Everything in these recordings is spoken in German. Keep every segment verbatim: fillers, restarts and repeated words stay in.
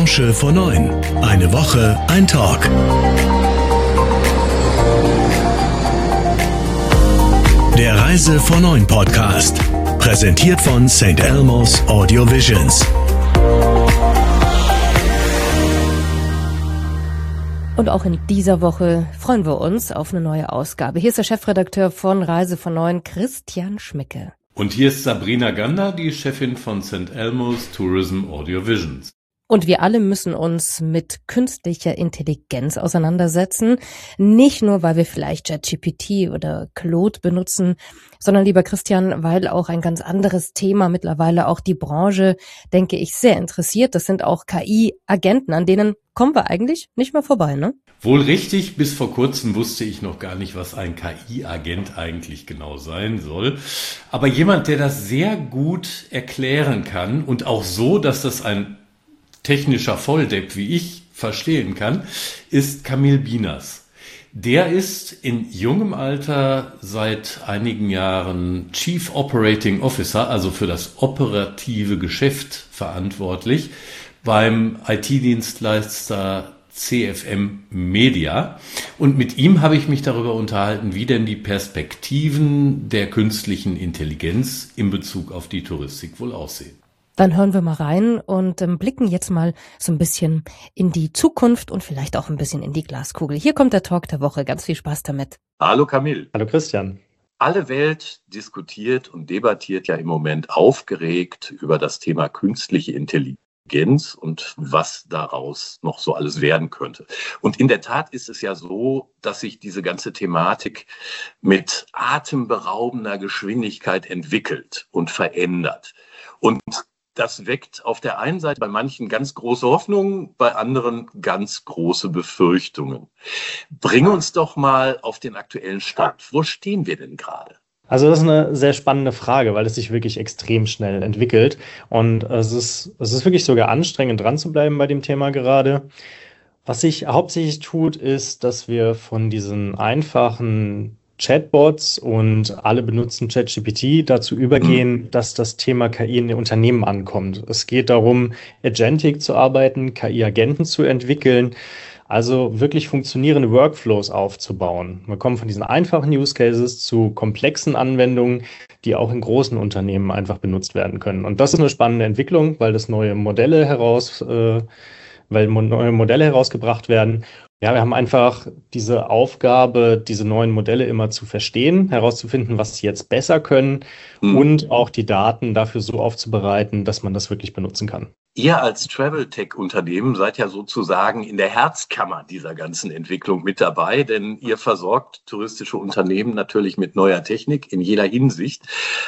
Branche vor neun. Eine Woche, ein Talk. Der Reise vor neun Podcast. Präsentiert von Saint Elmo's Audio Visions. Und auch in dieser Woche freuen wir uns auf eine neue Ausgabe. Hier ist der Chefredakteur von Reise vor neun, Christian Schmicke. Und hier ist Sabrina Gander, die Chefin von Saint Elmo's Tourism Audio Visions. Und wir alle müssen uns mit künstlicher Intelligenz auseinandersetzen. Nicht nur, weil wir vielleicht ChatGPT oder Claude benutzen, sondern, lieber Christian, weil auch ein ganz anderes Thema mittlerweile auch die Branche, denke ich, sehr interessiert. Das sind auch K I-Agenten, an denen kommen wir eigentlich nicht mehr vorbei, ne? Wohl richtig, bis vor kurzem wusste ich noch gar nicht, was ein K I-Agent eigentlich genau sein soll. Aber jemand, der das sehr gut erklären kann und auch so, dass das ein technischer Volldepp wie ich verstehen kann, ist Kamil Bieners. Der ist in jungem Alter seit einigen Jahren Chief Operating Officer, also für das operative Geschäft verantwortlich, beim I T-Dienstleister C F M Media. Und mit ihm habe ich mich darüber unterhalten, wie denn die Perspektiven der künstlichen Intelligenz in Bezug auf die Touristik wohl aussehen. Dann hören wir mal rein und ähm, blicken jetzt mal so ein bisschen in die Zukunft und vielleicht auch ein bisschen in die Glaskugel. Hier kommt der Talk der Woche. Ganz viel Spaß damit. Hallo Kamil. Hallo Christian. Alle Welt diskutiert und debattiert ja im Moment aufgeregt über das Thema künstliche Intelligenz und was daraus noch so alles werden könnte. Und in der Tat ist es ja so, dass sich diese ganze Thematik mit atemberaubender Geschwindigkeit entwickelt und verändert. Und das weckt auf der einen Seite bei manchen ganz große Hoffnungen, bei anderen ganz große Befürchtungen. Bring uns doch mal auf den aktuellen Stand. Wo stehen wir denn gerade? Also das ist eine sehr spannende Frage, weil es sich wirklich extrem schnell entwickelt. Und es ist, es ist wirklich sogar anstrengend, dran zu bleiben bei dem Thema gerade. Was sich hauptsächlich tut, ist, dass wir von diesen einfachen Chatbots und alle benutzen ChatGPT dazu übergehen, dass das Thema K I in den Unternehmen ankommt. Es geht darum, Agentic zu arbeiten, K I-Agenten zu entwickeln, also wirklich funktionierende Workflows aufzubauen. Wir kommen von diesen einfachen Use Cases zu komplexen Anwendungen, die auch in großen Unternehmen einfach benutzt werden können. Und das ist eine spannende Entwicklung, weil das neue Modelle heraus, äh, weil neue Modelle herausgebracht werden. Ja, wir haben einfach diese Aufgabe, diese neuen Modelle immer zu verstehen, herauszufinden, was sie jetzt besser können mhm. und auch die Daten dafür so aufzubereiten, dass man das wirklich benutzen kann. Ihr als Travel-Tech-Unternehmen seid ja sozusagen in der Herzkammer dieser ganzen Entwicklung mit dabei, denn ihr versorgt touristische Unternehmen natürlich mit neuer Technik in jeder Hinsicht.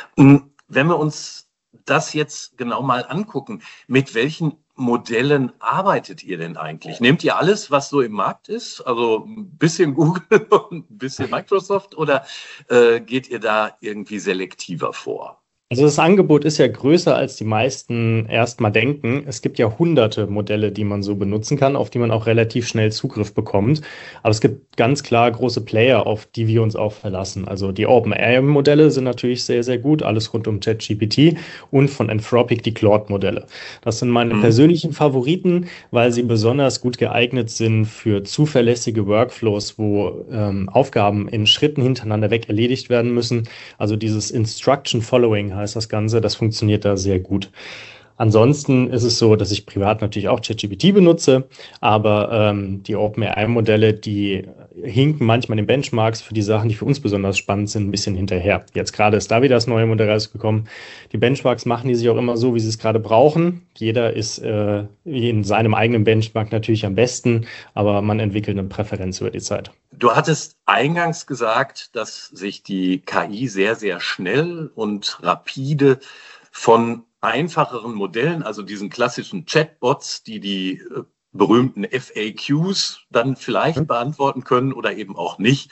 Wenn wir uns das jetzt genau mal angucken, mit welchen Modellen arbeitet ihr denn eigentlich? Nehmt ihr alles, was so im Markt ist, also ein bisschen Google und ein bisschen Microsoft, oder äh, geht ihr da irgendwie selektiver vor? Also das Angebot ist ja größer, als die meisten erstmal denken. Es gibt ja hunderte Modelle, die man so benutzen kann, auf die man auch relativ schnell Zugriff bekommt. Aber es gibt ganz klar große Player, auf die wir uns auch verlassen. Also die OpenAI-Modelle sind natürlich sehr, sehr gut, alles rund um ChatGPT, und von Anthropic die Claude-Modelle. Das sind meine mhm. persönlichen Favoriten, weil sie besonders gut geeignet sind für zuverlässige Workflows, wo ähm, Aufgaben in Schritten hintereinander weg erledigt werden müssen. Also dieses Instruction Following heißt das Ganze, das funktioniert da sehr gut. Ansonsten ist es so, dass ich privat natürlich auch ChatGPT benutze, aber ähm, die OpenAI-Modelle, die hinken manchmal in den Benchmarks für die Sachen, die für uns besonders spannend sind, ein bisschen hinterher. Jetzt gerade ist da wieder das neue Modell rausgekommen. Die Benchmarks machen die sich auch immer so, wie sie es gerade brauchen. Jeder ist äh, in seinem eigenen Benchmark natürlich am besten, aber man entwickelt eine Präferenz über die Zeit. Du hattest eingangs gesagt, dass sich die K I sehr, sehr schnell und rapide von einfacheren Modellen, also diesen klassischen Chatbots, die die äh, berühmten F A Qs dann vielleicht beantworten können oder eben auch nicht,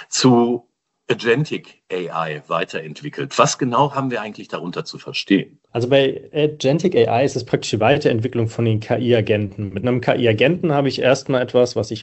zu Agentic A I weiterentwickelt. Was genau haben wir eigentlich darunter zu verstehen? Also bei Agentic A I ist es praktisch die Weiterentwicklung von den K I-Agenten. Mit einem K I-Agenten habe ich erstmal etwas, was ich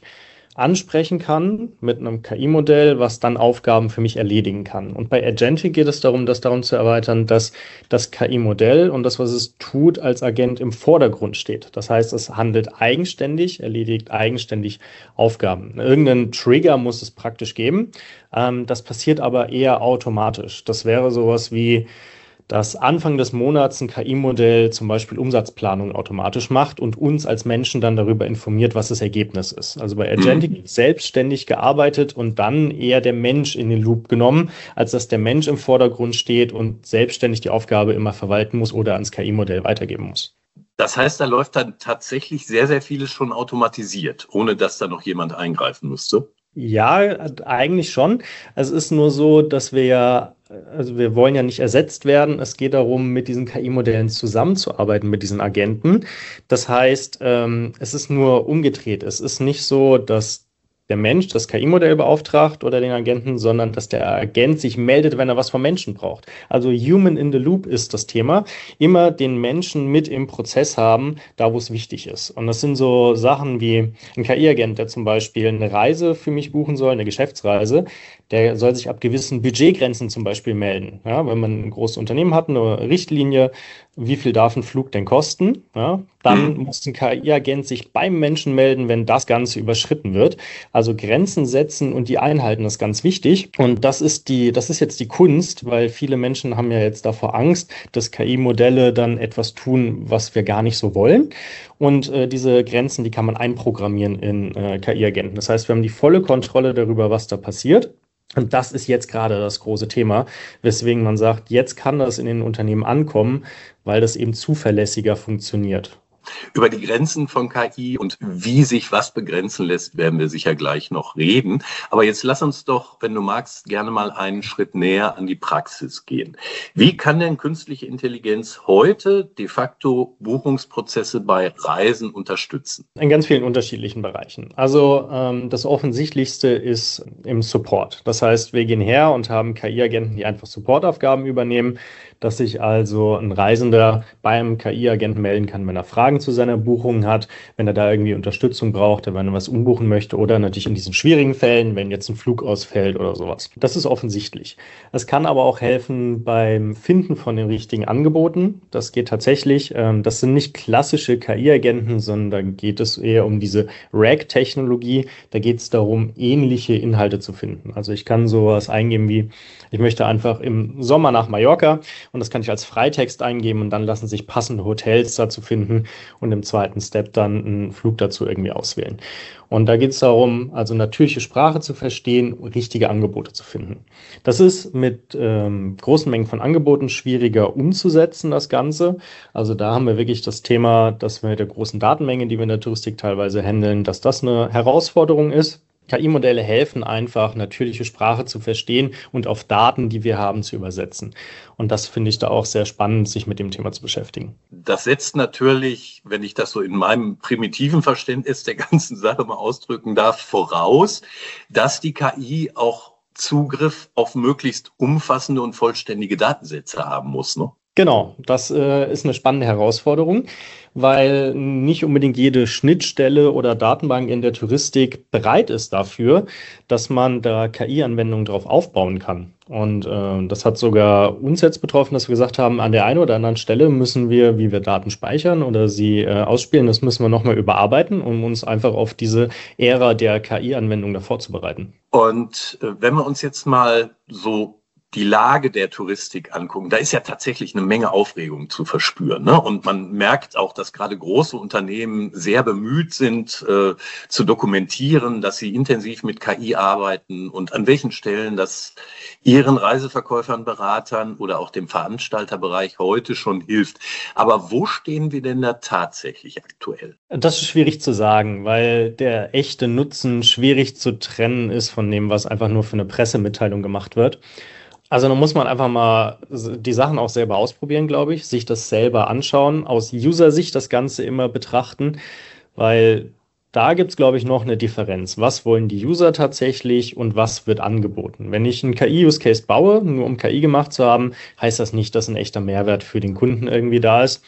ansprechen kann mit einem K I-Modell, was dann Aufgaben für mich erledigen kann. Und bei Agentic geht es darum, das darum zu erweitern, dass das K I-Modell und das, was es tut, als Agent im Vordergrund steht. Das heißt, es handelt eigenständig, erledigt eigenständig Aufgaben. Irgendeinen Trigger muss es praktisch geben. Ähm, das passiert aber eher automatisch. Das wäre sowas wie, dass Anfang des Monats ein K I-Modell zum Beispiel Umsatzplanung automatisch macht und uns als Menschen dann darüber informiert, was das Ergebnis ist. Also bei Agentic wird selbstständig gearbeitet und dann eher der Mensch in den Loop genommen, als dass der Mensch im Vordergrund steht und selbstständig die Aufgabe immer verwalten muss oder ans K I-Modell weitergeben muss. Das heißt, da läuft dann tatsächlich sehr, sehr vieles schon automatisiert, ohne dass da noch jemand eingreifen müsste? Ja, eigentlich schon. Es ist nur so, dass wir ja, also wir wollen ja nicht ersetzt werden. Es geht darum, mit diesen K I-Modellen zusammenzuarbeiten, mit diesen Agenten. Das heißt, ähm, es ist nur umgedreht. Es ist nicht so, dass der Mensch das K I-Modell beauftragt oder den Agenten, sondern dass der Agent sich meldet, wenn er was vom Menschen braucht. Also Human in the Loop ist das Thema. Immer den Menschen mit im Prozess haben, da wo es wichtig ist. Und das sind so Sachen wie ein K I-Agent, der zum Beispiel eine Reise für mich buchen soll, eine Geschäftsreise. Der soll sich ab gewissen Budgetgrenzen zum Beispiel melden. Ja, wenn man ein großes Unternehmen hat, eine Richtlinie, wie viel darf ein Flug denn kosten? Ja, dann muss ein K I-Agent sich beim Menschen melden, wenn das Ganze überschritten wird. Also Grenzen setzen und die einhalten ist ganz wichtig. Und das ist die, das ist jetzt die Kunst, weil viele Menschen haben ja jetzt davor Angst, dass K I-Modelle dann etwas tun, was wir gar nicht so wollen. Und äh, diese Grenzen, die kann man einprogrammieren in äh, K I-Agenten. Das heißt, wir haben die volle Kontrolle darüber, was da passiert. Und das ist jetzt gerade das große Thema, weswegen man sagt, jetzt kann das in den Unternehmen ankommen, weil das eben zuverlässiger funktioniert. Über die Grenzen von K I und wie sich was begrenzen lässt, werden wir sicher gleich noch reden. Aber jetzt lass uns doch, wenn du magst, gerne mal einen Schritt näher an die Praxis gehen. Wie kann denn künstliche Intelligenz heute de facto Buchungsprozesse bei Reisen unterstützen? In ganz vielen unterschiedlichen Bereichen. Also ähm, das Offensichtlichste ist im Support. Das heißt, wir gehen her und haben K I-Agenten, die einfach Supportaufgaben übernehmen, dass sich also ein Reisender beim K I-Agenten melden kann, wenn er Fragen zu seiner Buchung hat, wenn er da irgendwie Unterstützung braucht, wenn er was umbuchen möchte oder natürlich in diesen schwierigen Fällen, wenn jetzt ein Flug ausfällt oder sowas. Das ist offensichtlich. Es kann aber auch helfen beim Finden von den richtigen Angeboten. Das geht tatsächlich. Ähm, das sind nicht klassische K I-Agenten, sondern da geht es eher um diese R A G-Technologie. Da geht es darum, ähnliche Inhalte zu finden. Also ich kann sowas eingeben wie, ich möchte einfach im Sommer nach Mallorca und das kann ich als Freitext eingeben und dann lassen sich passende Hotels dazu finden und im zweiten Step dann einen Flug dazu irgendwie auswählen. Und da geht es darum, also natürliche Sprache zu verstehen, richtige Angebote zu finden. Das ist mit ähm, großen Mengen von Angeboten schwieriger umzusetzen, das Ganze. Also da haben wir wirklich das Thema, dass wir mit der großen Datenmenge, die wir in der Touristik teilweise handeln, dass das eine Herausforderung ist. K I-Modelle helfen einfach, natürliche Sprache zu verstehen und auf Daten, die wir haben, zu übersetzen. Und das finde ich da auch sehr spannend, sich mit dem Thema zu beschäftigen. Das setzt natürlich, wenn ich das so in meinem primitiven Verständnis der ganzen Sache mal ausdrücken darf, voraus, dass die K I auch Zugriff auf möglichst umfassende und vollständige Datensätze haben muss, ne? Genau, das äh, ist eine spannende Herausforderung, weil nicht unbedingt jede Schnittstelle oder Datenbank in der Touristik bereit ist dafür, dass man da K I-Anwendungen drauf aufbauen kann. Und äh, das hat sogar uns jetzt betroffen, dass wir gesagt haben, an der einen oder anderen Stelle müssen wir, wie wir Daten speichern oder sie äh, ausspielen, das müssen wir nochmal überarbeiten, um uns einfach auf diese Ära der K I-Anwendung da vorzubereiten. Und äh, wenn wir uns jetzt mal so die Lage der Touristik angucken, da ist ja tatsächlich eine Menge Aufregung zu verspüren, ne? Und man merkt auch, dass gerade große Unternehmen sehr bemüht sind, äh, zu dokumentieren, dass sie intensiv mit K I arbeiten und an welchen Stellen das ihren Reiseverkäufern, Beratern oder auch dem Veranstalterbereich heute schon hilft. Aber wo stehen wir denn da tatsächlich aktuell? Das ist schwierig zu sagen, weil der echte Nutzen schwierig zu trennen ist von dem, was einfach nur für eine Pressemitteilung gemacht wird. Also da muss man einfach mal die Sachen auch selber ausprobieren, glaube ich, sich das selber anschauen, aus User-Sicht das Ganze immer betrachten, weil da gibt es, glaube ich, noch eine Differenz. Was wollen die User tatsächlich und was wird angeboten? Wenn ich einen K I-Use-Case baue, nur um K I gemacht zu haben, heißt das nicht, dass ein echter Mehrwert für den Kunden irgendwie da ist.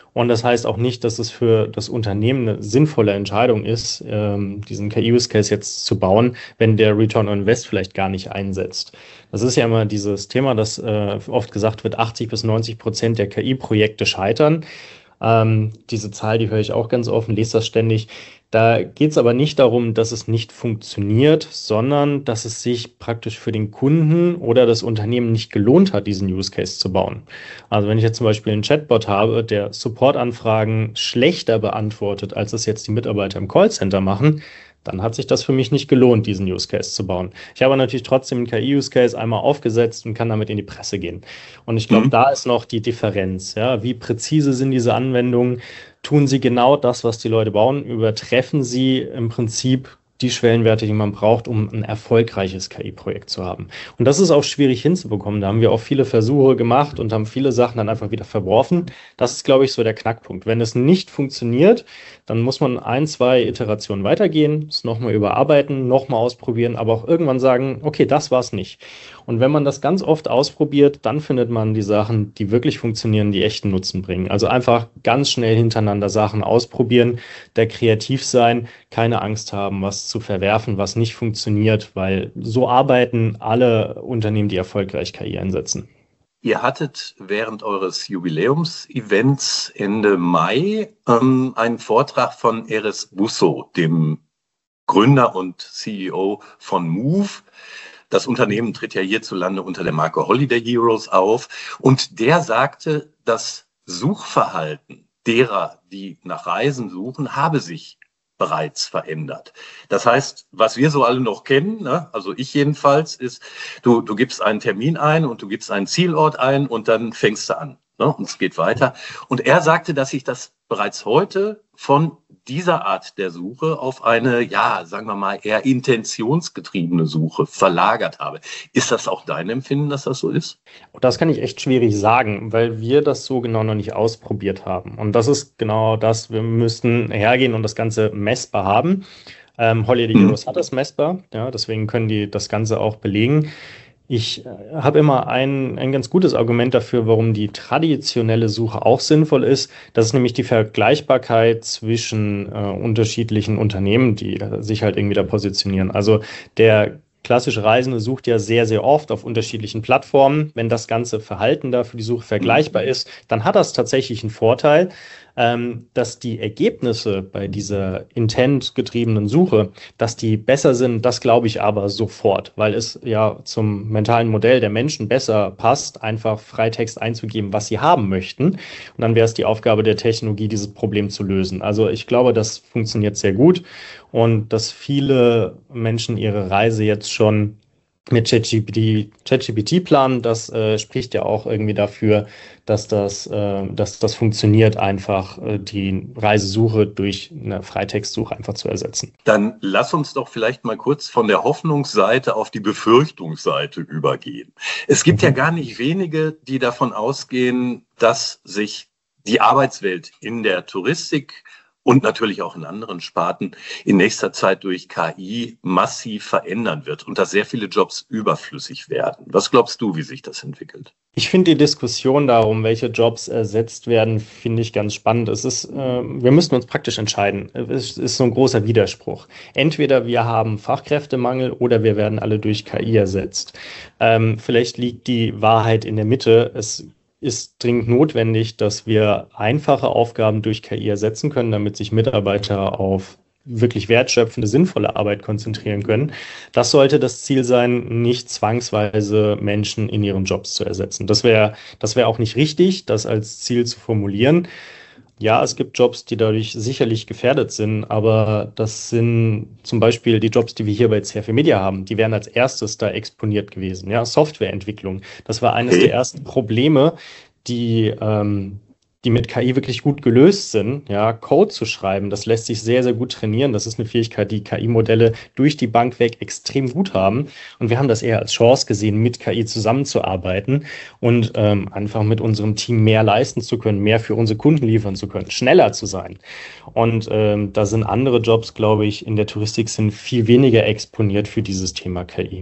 Und das heißt auch nicht, dass es für das Unternehmen eine sinnvolle Entscheidung ist, ähm, diesen K I-Use-Case jetzt zu bauen, wenn der Return on Invest vielleicht gar nicht einsetzt. Das ist ja immer dieses Thema, dass äh, oft gesagt wird, achtzig bis neunzig Prozent der K I-Projekte scheitern. Ähm, diese Zahl, die höre ich auch ganz offen, lese das ständig. Da geht es aber nicht darum, dass es nicht funktioniert, sondern dass es sich praktisch für den Kunden oder das Unternehmen nicht gelohnt hat, diesen Use Case zu bauen. Also wenn ich jetzt zum Beispiel einen Chatbot habe, der Supportanfragen schlechter beantwortet, als es jetzt die Mitarbeiter im Callcenter machen, dann hat sich das für mich nicht gelohnt, diesen Use Case zu bauen. Ich habe natürlich trotzdem einen K I-Use Case einmal aufgesetzt und kann damit in die Presse gehen. Und ich glaube, mhm. da ist noch die Differenz. Ja, wie präzise sind diese Anwendungen? Tun sie genau das, was die Leute bauen? Übertreffen sie im Prinzip die Schwellenwerte, die man braucht, um ein erfolgreiches K I-Projekt zu haben? Und das ist auch schwierig hinzubekommen. Da haben wir auch viele Versuche gemacht und haben viele Sachen dann einfach wieder verworfen. Das ist, glaube ich, so der Knackpunkt. Wenn es nicht funktioniert, dann muss man ein, zwei Iterationen weitergehen, es nochmal überarbeiten, nochmal ausprobieren, aber auch irgendwann sagen, okay, das war es nicht. Und wenn man das ganz oft ausprobiert, dann findet man die Sachen, die wirklich funktionieren, die echten Nutzen bringen. Also einfach ganz schnell hintereinander Sachen ausprobieren, da kreativ sein, keine Angst haben, was zu verwerfen, was nicht funktioniert, weil so arbeiten alle Unternehmen, die erfolgreich K I einsetzen. Ihr hattet während eures Jubiläumsevents Ende Mai ähm, einen Vortrag von Eris Busso, dem Gründer und C E O von Move. Das Unternehmen tritt ja hierzulande unter der Marke Holiday Heroes auf. Und der sagte, das Suchverhalten derer, die nach Reisen suchen, habe sich bereits verändert. Das heißt, was wir so alle noch kennen, ne, also ich jedenfalls, ist, du, du gibst einen Termin ein und du gibst einen Zielort ein und dann fängst du an. Ne, und es geht weiter. Und er sagte, dass sich das bereits heute von dieser Art der Suche auf eine, ja, sagen wir mal, eher intentionsgetriebene Suche verlagert habe. Ist das auch dein Empfinden, dass das so ist? Das kann ich echt schwierig sagen, weil wir das so genau noch nicht ausprobiert haben. Und das ist genau das, wir müssten hergehen und das Ganze messbar haben. Ähm, Holiday Heroes hat das messbar, ja, deswegen können die das Ganze auch belegen. Ich habe immer ein, ein ganz gutes Argument dafür, warum die traditionelle Suche auch sinnvoll ist. Das ist nämlich die Vergleichbarkeit zwischen äh, unterschiedlichen Unternehmen, die äh, sich halt irgendwie da positionieren. Also der klassische Reisende sucht ja sehr, sehr oft auf unterschiedlichen Plattformen. Wenn das ganze Verhalten da für die Suche vergleichbar ist, dann hat das tatsächlich einen Vorteil, ähm, dass die Ergebnisse bei dieser intent-getriebenen Suche, dass die besser sind, das glaube ich aber sofort, weil es ja zum mentalen Modell der Menschen besser passt, einfach Freitext einzugeben, was sie haben möchten. Und dann wäre es die Aufgabe der Technologie, dieses Problem zu lösen. Also ich glaube, das funktioniert sehr gut und dass viele Menschen ihre Reise jetzt schon mit ChatGPT, ChatGPT planen, das äh, spricht ja auch irgendwie dafür, dass das, äh, dass das funktioniert, einfach äh, die Reisesuche durch eine Freitextsuche einfach zu ersetzen. Dann lass uns doch vielleicht mal kurz von der Hoffnungsseite auf die Befürchtungsseite übergehen. Es gibt mhm. ja gar nicht wenige, die davon ausgehen, dass sich die Arbeitswelt in der Touristik und natürlich auch in anderen Sparten in nächster Zeit durch K I massiv verändern wird und dass sehr viele Jobs überflüssig werden. Was glaubst du, wie sich das entwickelt? Ich finde die Diskussion darum, welche Jobs ersetzt werden, finde ich ganz spannend. Es ist, äh, wir müssen uns praktisch entscheiden. Es ist so ein großer Widerspruch. Entweder wir haben Fachkräftemangel oder wir werden alle durch K I ersetzt. Ähm, vielleicht liegt die Wahrheit in der Mitte. Es ist dringend notwendig, dass wir einfache Aufgaben durch K I ersetzen können, damit sich Mitarbeiter auf wirklich wertschöpfende, sinnvolle Arbeit konzentrieren können. Das sollte das Ziel sein, nicht zwangsweise Menschen in ihren Jobs zu ersetzen. Das wäre, das wäre auch nicht richtig, das als Ziel zu formulieren. Ja, es gibt Jobs, die dadurch sicherlich gefährdet sind, aber das sind zum Beispiel die Jobs, die wir hier bei C F W Media haben. Die wären als erstes da exponiert gewesen. Ja, Softwareentwicklung. Das war eines der ersten Probleme, die, ähm, die mit K I wirklich gut gelöst sind. Ja, Code zu schreiben, das lässt sich sehr, sehr gut trainieren. Das ist eine Fähigkeit, die K I-Modelle durch die Bank weg extrem gut haben. Und wir haben das eher als Chance gesehen, mit K I zusammenzuarbeiten und ähm, einfach mit unserem Team mehr leisten zu können, mehr für unsere Kunden liefern zu können, schneller zu sein. Und ähm, da sind andere Jobs, glaube ich, in der Touristik sind viel weniger exponiert für dieses Thema K I.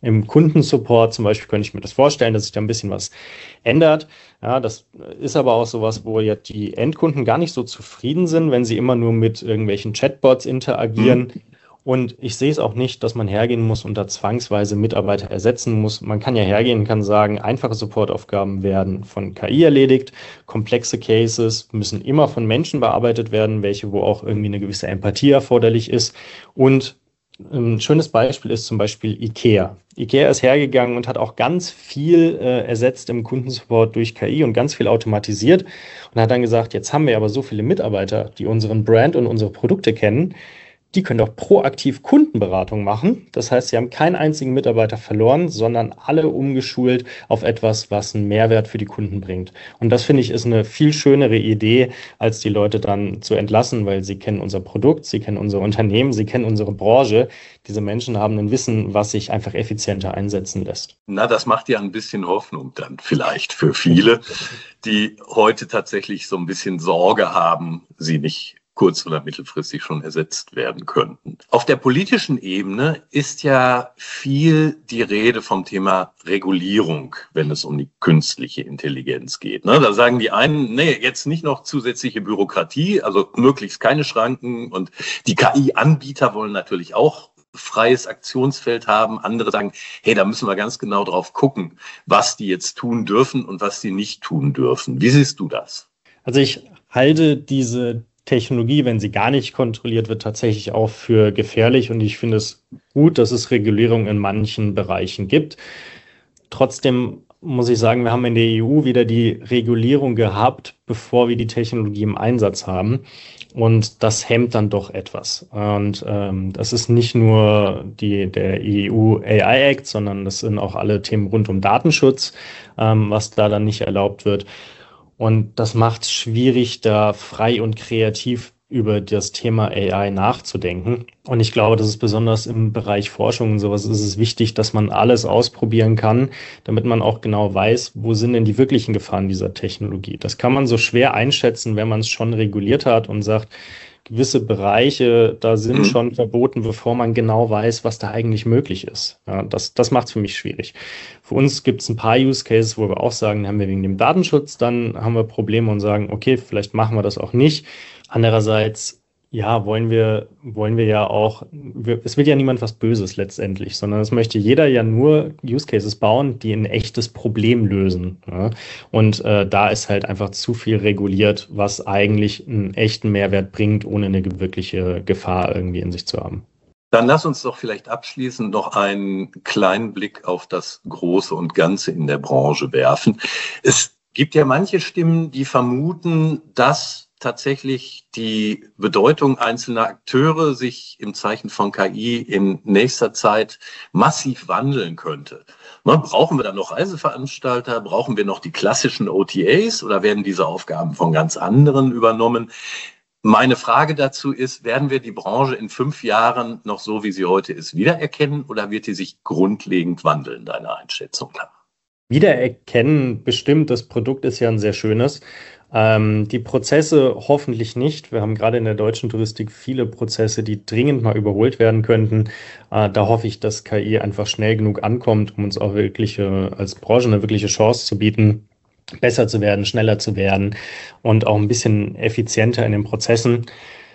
Im Kundensupport zum Beispiel könnte ich mir das vorstellen, dass sich da ein bisschen was ändert. Ja, das ist aber auch sowas, wo ja die Endkunden gar nicht so zufrieden sind, wenn sie immer nur mit irgendwelchen Chatbots interagieren. Mhm. Und ich sehe es auch nicht, dass man hergehen muss und da zwangsweise Mitarbeiter ersetzen muss. Man kann ja hergehen und kann sagen, einfache Supportaufgaben werden von K I erledigt. Komplexe Cases müssen immer von Menschen bearbeitet werden, welche, wo auch irgendwie eine gewisse Empathie erforderlich ist. Und ein schönes Beispiel ist zum Beispiel IKEA. IKEA ist hergegangen und hat auch ganz viel äh, ersetzt im Kundensupport durch K I und ganz viel automatisiert und hat dann gesagt, jetzt haben wir aber so viele Mitarbeiter, die unseren Brand und unsere Produkte kennen, die können doch proaktiv Kundenberatung machen. Das heißt, sie haben keinen einzigen Mitarbeiter verloren, sondern alle umgeschult auf etwas, was einen Mehrwert für die Kunden bringt. Und das, finde ich, ist eine viel schönere Idee, als die Leute dann zu entlassen, weil sie kennen unser Produkt, sie kennen unser Unternehmen, sie kennen unsere Branche. Diese Menschen haben ein Wissen, was sich einfach effizienter einsetzen lässt. Na, das macht ja ein bisschen Hoffnung dann vielleicht für viele, die heute tatsächlich so ein bisschen Sorge haben, sie nicht kurz- oder mittelfristig schon ersetzt werden könnten. Auf der politischen Ebene ist ja viel die Rede vom Thema Regulierung, wenn es um die künstliche Intelligenz geht. Ne? Da sagen die einen, nee, jetzt nicht noch zusätzliche Bürokratie, also möglichst keine Schranken. Und die K I-Anbieter wollen natürlich auch freies Aktionsfeld haben. Andere sagen, hey, da müssen wir ganz genau drauf gucken, was die jetzt tun dürfen und was die nicht tun dürfen. Wie siehst du das? Also ich halte diese Technologie, wenn sie gar nicht kontrolliert wird, tatsächlich auch für gefährlich. Und ich finde es gut, dass es Regulierung in manchen Bereichen gibt. Trotzdem muss ich sagen, wir haben in der E U wieder die Regulierung gehabt, bevor wir die Technologie im Einsatz haben. Und das hemmt dann doch etwas. Und ähm, das ist nicht nur die, der E U A I Act, sondern das sind auch alle Themen rund um Datenschutz, ähm, was da dann nicht erlaubt wird. Und das macht es schwierig, da frei und kreativ über das Thema A I nachzudenken. Und ich glaube, das ist besonders im Bereich Forschung und sowas ist es wichtig, dass man alles ausprobieren kann, damit man auch genau weiß, wo sind denn die wirklichen Gefahren dieser Technologie. Das kann man so schwer einschätzen, wenn man es schon reguliert hat und sagt, gewisse Bereiche, da sind schon verboten, bevor man genau weiß, was da eigentlich möglich ist. Ja, das das macht es für mich schwierig. Für uns gibt es ein paar Use Cases, wo wir auch sagen, haben wir wegen dem Datenschutz, dann haben wir Probleme und sagen, okay, vielleicht machen wir das auch nicht. Andererseits, ja, wollen wir, wollen wir ja auch, wir, es wird ja niemand was Böses letztendlich, sondern es möchte jeder ja nur Use Cases bauen, die ein echtes Problem lösen. Ja? Und äh, da ist halt einfach zu viel reguliert, was eigentlich einen echten Mehrwert bringt, ohne eine wirkliche Gefahr irgendwie in sich zu haben. Dann lass uns doch vielleicht abschließend noch einen kleinen Blick auf das Große und Ganze in der Branche werfen. Es gibt ja manche Stimmen, die vermuten, dass tatsächlich die Bedeutung einzelner Akteure sich im Zeichen von K I in nächster Zeit massiv wandeln könnte. Ne, brauchen wir dann noch Reiseveranstalter? Brauchen wir noch die klassischen O T As oder werden diese Aufgaben von ganz anderen übernommen? Meine Frage dazu ist, werden wir die Branche in fünf Jahren noch so, wie sie heute ist, wiedererkennen oder wird die sich grundlegend wandeln, deiner Einschätzung nach? Wiedererkennen bestimmt, das Produkt ist ja ein sehr schönes. Ähm, die Prozesse hoffentlich nicht. Wir haben gerade in der deutschen Touristik viele Prozesse, die dringend mal überholt werden könnten. Äh, da hoffe ich, dass K I einfach schnell genug ankommt, um uns auch wirklich äh, als Branche eine wirkliche Chance zu bieten, besser zu werden, schneller zu werden und auch ein bisschen effizienter in den Prozessen.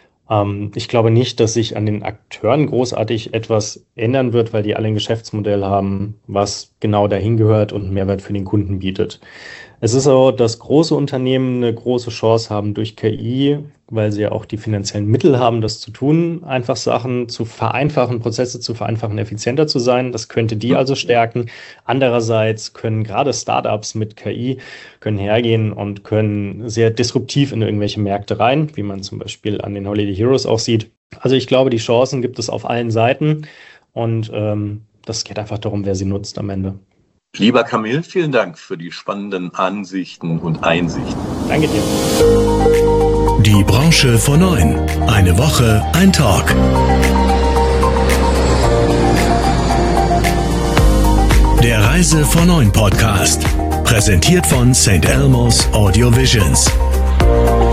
Ähm, ich glaube nicht, dass sich an den Akteuren großartig etwas ändern wird, weil die alle ein Geschäftsmodell haben, was genau dahin gehört und einen Mehrwert für den Kunden bietet. Es ist auch, dass große Unternehmen eine große Chance haben durch K I, weil sie ja auch die finanziellen Mittel haben, das zu tun, einfach Sachen zu vereinfachen, Prozesse zu vereinfachen, effizienter zu sein. Das könnte die also stärken. Andererseits können gerade Startups mit K I können hergehen und können sehr disruptiv in irgendwelche Märkte rein, wie man zum Beispiel an den Holiday Heroes auch sieht. Also ich glaube, die Chancen gibt es auf allen Seiten und ähm, das geht einfach darum, wer sie nutzt am Ende. Lieber Kamil, vielen Dank für die spannenden Ansichten und Einsichten. Danke dir. Die Branche vor neun. Eine Woche, ein Talk. Der Reise vor neun Podcast. Präsentiert von Saint Elmo's Audio Visions.